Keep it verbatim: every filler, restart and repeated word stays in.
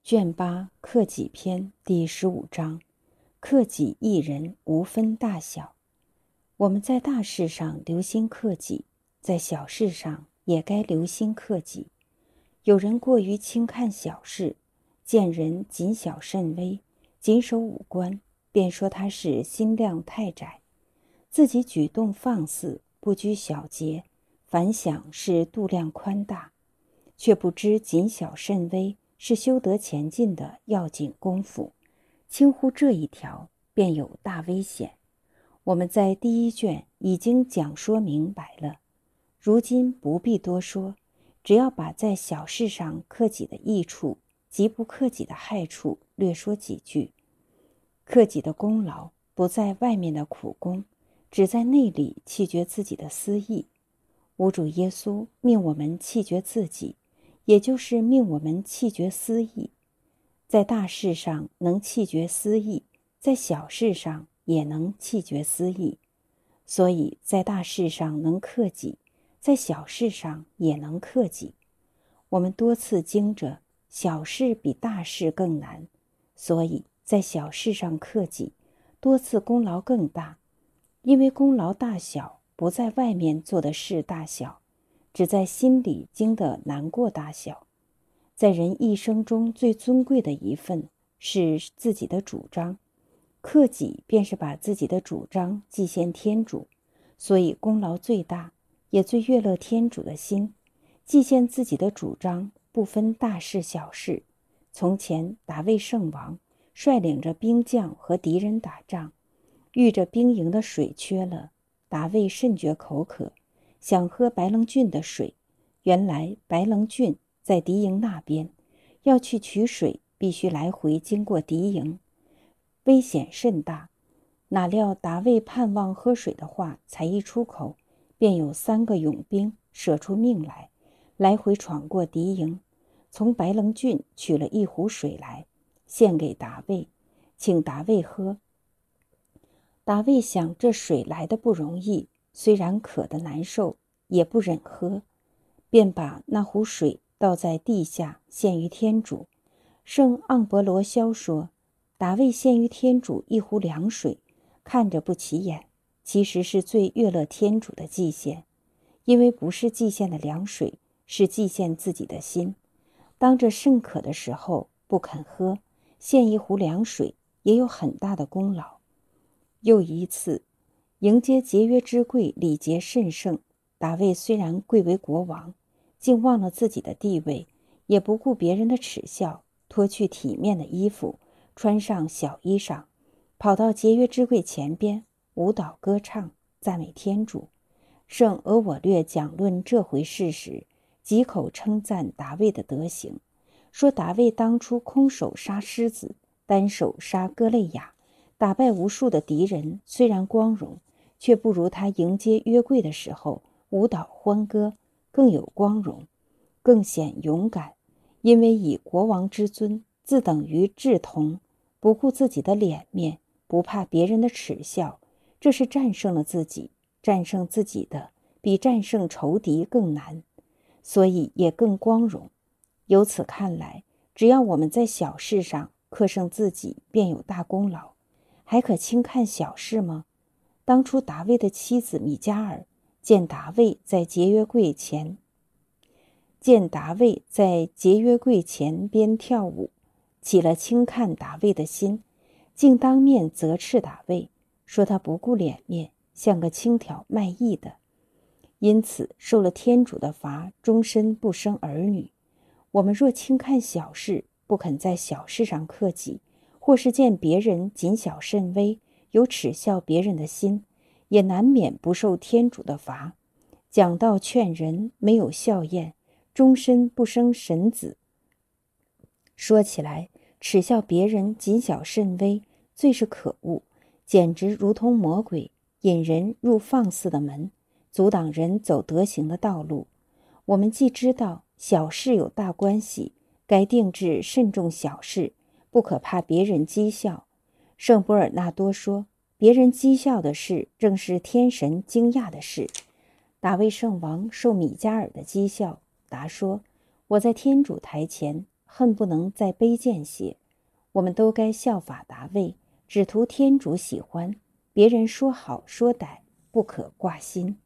卷八克己篇第十五章，克己一人无分大小。我们在大事上留心克己，在小事上也该留心克己。有人过于轻看小事，见人谨小慎微，谨守五官，便说他是心量太窄。自己举动放肆，不拘小节，反想是度量宽大，却不知谨小慎微是修德前进的要紧功夫，轻忽这一条，便有大危险。我们在第一卷已经讲说明白了，如今不必多说，只要把在小事上克己的益处及不克己的害处略说几句。克己的功劳不在外面的苦功，只在内里弃绝自己的私意。吾主耶稣命我们弃绝自己，也就是命我们弃绝私意。在大事上能弃绝私意，在小事上也能弃绝私意。所以在大事上能克己，在小事上也能克己。我们多次经着，小事比大事更难，所以在小事上克己，多次功劳更大。因为功劳大小不在外面做的事大小，只在心里经的难过大小。在人一生中最尊贵的一份是自己的主张，克己便是把自己的主张祭献天主，所以功劳最大，也最悦乐天主的心。祭献自己的主张不分大事小事。从前达味圣王率领着兵将和敌人打仗，遇着兵营的水缺了，达味甚觉口渴，想喝白棱郡的水。原来白棱郡在敌营那边，要去取水必须来回经过敌营，危险甚大。哪料达味盼望喝水的话才一出口，便有三个勇兵舍出命来，来回闯过敌营，从白棱郡取了一壶水来，献给达味，请达味喝。达味想这水来得不容易，虽然渴得难受，也不忍喝，便把那壶水倒在地下，献于天主。圣盎伯罗肖说，达味献于天主一壶凉水，看着不起眼，其实是最悦乐天主的祭献，因为不是祭献的凉水，是祭献自己的心。当这甚渴的时候不肯喝，献一壶凉水也有很大的功劳。又一次迎接节约之贵，礼节甚盛，达味虽然贵为国王，竟忘了自己的地位，也不顾别人的耻笑，脱去体面的衣服，穿上小衣裳，跑到节约之贵前边，舞蹈歌唱，赞美天主。圣俄我略讲论这回事时，几口称赞达味的德行，说达味当初空手杀狮子，单手杀歌类雅，打败无数的敌人，虽然光荣，却不如他迎接约柜的时候舞蹈欢歌更有光荣，更显勇敢。因为以国王之尊，自等于志同，不顾自己的脸面，不怕别人的耻笑，这是战胜了自己。战胜自己的比战胜仇敌更难，所以也更光荣。由此看来，只要我们在小事上克胜自己，便有大功劳，还可轻看小事吗？当初达味的妻子米加尔见达味在节约柜前见达味在节约柜前边跳舞，起了轻看达味的心，竟当面责斥达味，说他不顾脸面，像个轻佻卖艺的，因此受了天主的罚，终身不生儿女。我们若轻看小事，不肯在小事上克己，或是见别人谨小慎微，有耻笑别人的心，也难免不受天主的罚。讲道劝人没有效验，终身不生神子。说起来，耻笑别人谨小慎微，最是可恶，简直如同魔鬼，引人入放肆的门，阻挡人走德行的道路。我们既知道小事有大关系，该定制慎重小事，不可怕别人讥笑。圣波尔纳多说，别人讥笑的事正是天神惊讶的事。达味圣王受米加尔的讥笑，答说，我在天主台前恨不能再卑贱些。我们都该效法达味，只图天主喜欢，别人说好说歹，不可挂心。